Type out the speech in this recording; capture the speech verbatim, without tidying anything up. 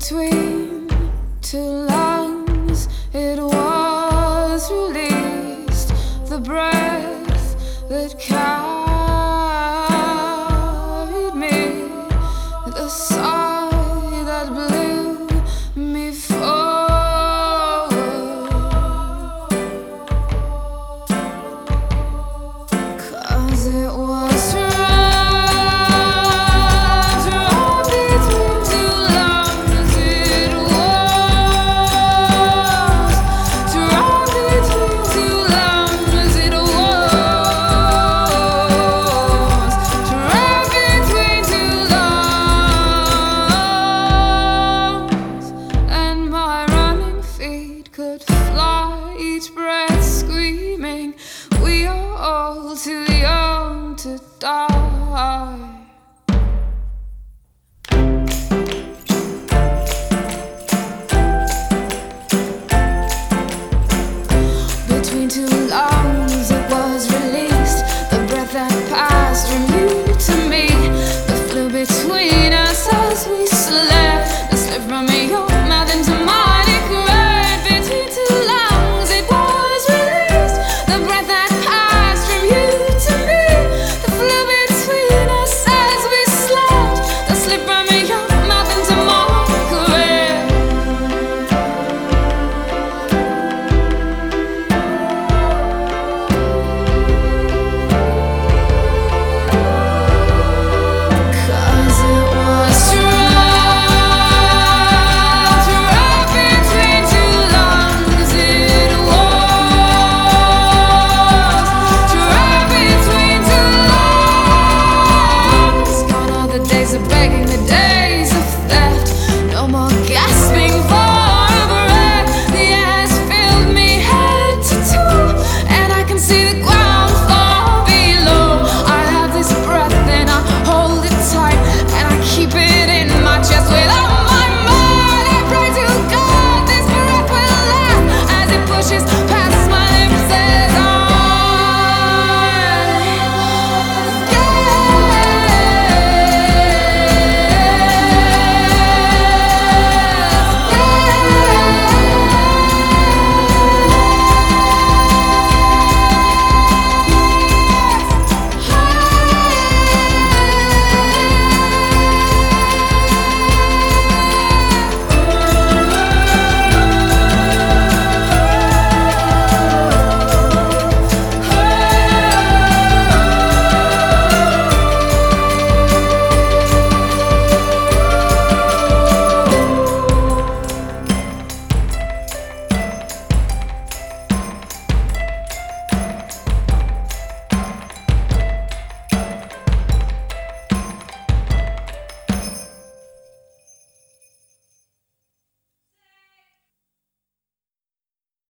Between two lungs, it was released, the breath that carried me, the sigh that blew me forward. 'Cause it was could fly, each breath screaming, we are all too young to die. Between two lungs it was released, the breath that passed.